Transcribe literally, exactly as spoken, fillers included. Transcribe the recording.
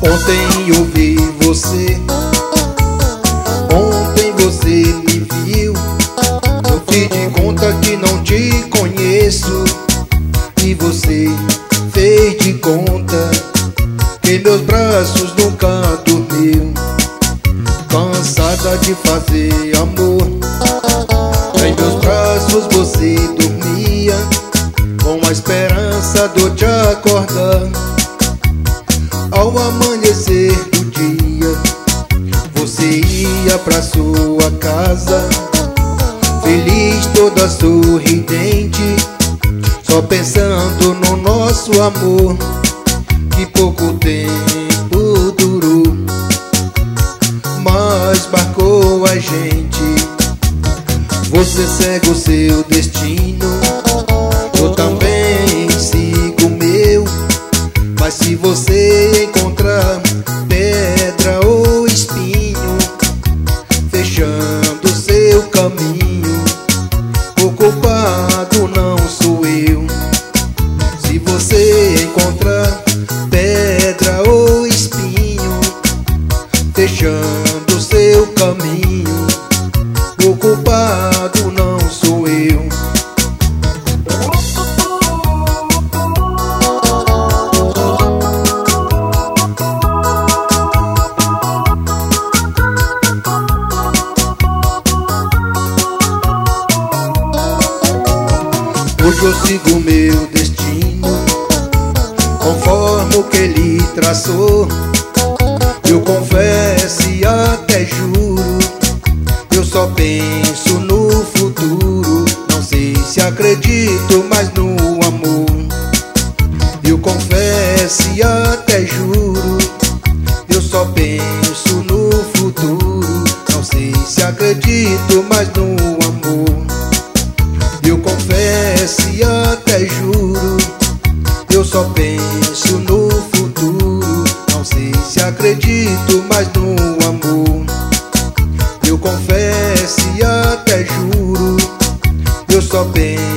Ontem eu vi você, ontem você me viu. Eu fiz de conta que não te conheço, e você fez de conta que meus braços nunca dormiu. Cansada de fazer amor, em meus braços você dormia, com a esperança de eu te acordar. Ao amanhecer do dia, você ia pra sua casa, feliz, toda sorridente, só pensando no nosso amor, que pouco tempo durou, mas marcou a gente. Você segue o seu destino, eu também sigo o meu. Mas se você encontrar pedra ou espinho fechando seu caminho, o culpado não sou eu. Se você encontrar pedra ou espinho fechando seu caminho, o culpado não sou eu. Hoje eu sigo meu destino, conforme o que ele traçou. Eu confesso e até juro, eu só penso no futuro. Não sei se acredito mais no amor. Eu confesso e até juro, eu só penso no futuro. Não sei se acredito mais no amor. Eu confesso e até juro, eu só penso no futuro. Não sei se acredito mais no amor. Eu confesso e até juro, eu só penso